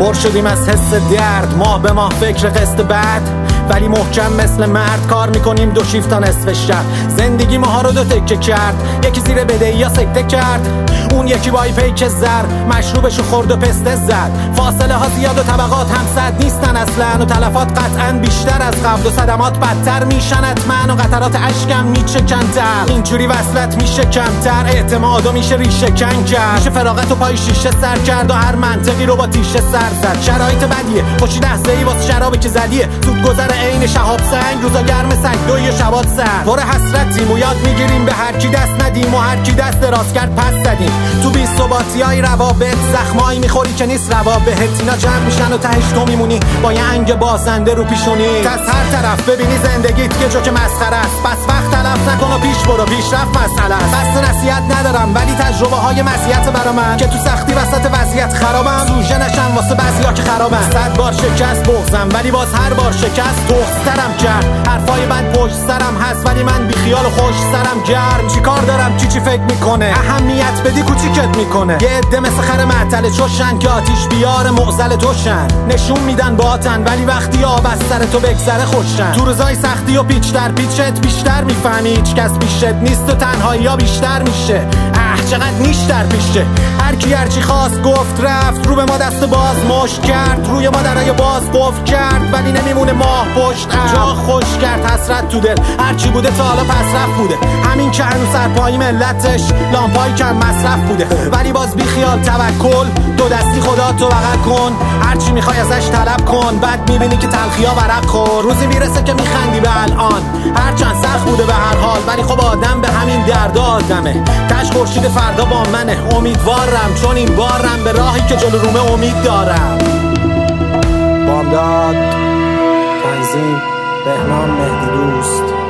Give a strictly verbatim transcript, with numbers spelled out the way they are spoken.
پر شدیم از حس درد، ماه به ماه فکر قسط بعد، ولی محکم مثل مرد کار میکنیم دو شیفت تا نصف شب. زندگی ماها رو دو تکه کرد، یکی زیر بدهی یا سکته کرد، اون یکی بای پیک زر مشروبشو خورد و پسته زد. فاصله ها زیاد و طبقات هم صد نیستن اصلا، و تلفات قطعا بیشتر از قبل و صدمات بدتر میشن حتما، و قطرات اشکم میچکنتر. اینجوری وصلت میشه کمتر، اعتمادو میشه ریشه کن کرد، میشه فراغت و پای شیشه سر کرد و هر منطقی رو با تیشه سر زد. شرایط بدیه، خوشی لحظه ای واسه شرابی که زدیه، زود گذر عین شهاب سنگ، روزا گرم سگ دوی و شبات سر. پر حسرتیم و یاد میگیریم به هر کی دست ندیم، و هر کی دست دراز کرد پس زدیم. تو بی ثباتیای روابط زخمایی میخوری که نیست روا بهت، اینا جمع میشن و تهش تو میمونی با یه انگ بازنده رو پیشونی. از هر طرف ببینی زندگیت که جوک مسخره است، پس وقت تلف نکن و پیش برو، پیشرفت مسئله است. قصد نصیحت ندارم ولی تجربه های مزیت برا من، که تو سختی وسط وضعیت خرابم، سوژه نشم واسه بعضیا که خرابم. صد بار شکست بغضم ولی باز هر بار شکست تخسترم کرد. حرفای من پشت سرم هست ولی من بی خیال و خوش سرم گرم. چی کار دارم چی چی فکر میکنه، اهمیت بدی کوچیکت میکنه. یه عده مثل خر معطل چوشن که آتیش بیار معضل توشن، نشون میدن باطن ولی وقتی آب از سر تو بگذره خوشن. تو روزای سختی و پیچ در پیچت بیشتر میفهمی هیچ کس پیشت نیست و تنهایی ها بیشتر میشه. اه چقدر نیشتر پیشه، هر کی هرچی خواست گفت رفت، رو به ما دست باز مشت کرد، روی ما درای باز قفل کرد، ولی نمیمونه ماه پشت ام. جا خوش کرد حسرت تو دل، هرچی بوده تا حالا پس رفت بوده، همین که هنوز سرپایی ملتش لامپایی کم مصرف بوده، ولی باز بی خیال توکل، دو دستی خدا تو بغل کن، هرچی میخوای ازش طلب کن، بعد میبینی که تلخیا ورق خور. روزی میرسه که میخندی به الان، هرچند سخت بوده به هر حال، ولی خب آدم به همین درد آدمه. تش خورشید فردا با منه، امیدوارم چون این بارم به راهی که جلو رومه امید دارم. بامداد، تنظیم بهنام مهدی دوست.